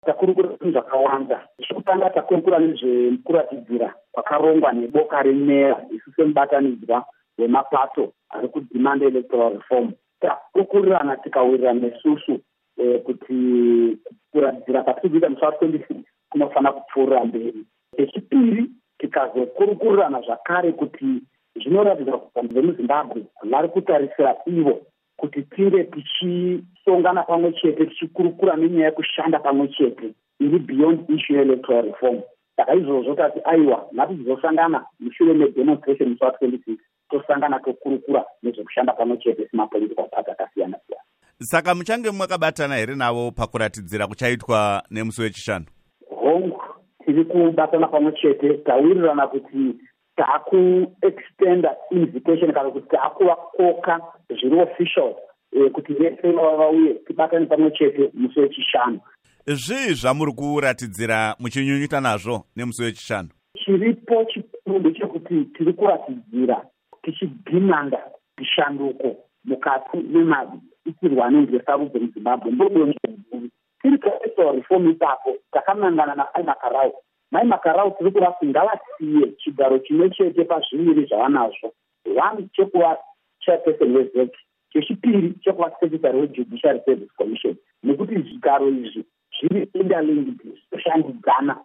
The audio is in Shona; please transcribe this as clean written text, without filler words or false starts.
takurukura zvakawanda. Chekutanga takurukura nezvekuratidzira kwakarongwa neboka remeya isu semubatanidzwa wemapato ari kudhimanda electoral reform. Takurukurirana tikawirirana nesusu kuti kuratidzira kwatikuita musi wa26 kunofanira kupfuurira mberi. Chechipiri, tikazokurukurirana zvakare kuti zvinoratidza kuti vanhu vemuZimbabwe vari kutarisira ivo kuti tinge tichisongana pamwe chete tichikurukura nenyaya yekushanda pamwe chete iri beyond issue electoral reform. Saka izvozvo tati aiwa ngatizosangana mushure medemonstration musi wa26 tosangana tokurukura nezvekushanda pamwe chete semapolitical party akasiyana siyana. Saka muchange mwakabatana here navo pakuratidzira kuchaitwa nemusi wechishanu? Hongu, tiri kubatana pamwe chete, tawirirana kuti takuextenda invitation kana kuti takuvakoka zviri official kuti vese vauye tibatane pamwe chete musi wechishanu. Zvii zvamuri kuratidzira muchinyunyuta nazvo nemusi wechishanu? Chiripo chikuru ndechekuti tiri kuratidzira tichidhimanda zvishanduko mukati memaitirwo anenge esarudzo muZimbabwe. Ndodonzvo guru tiri kuelectoral reform ipapo takamangana naMai Makarau. Mai Makarau tiri kurati ngavasiye chigaro chimwe chete pazviviri zvavanazvo. One, chekuva chairperson weZEC. Chechipiri, chekuva secretary weJudiciary Service Commission. Nekuti zvigaro izvi zviri interlinked, zvinoshandidzana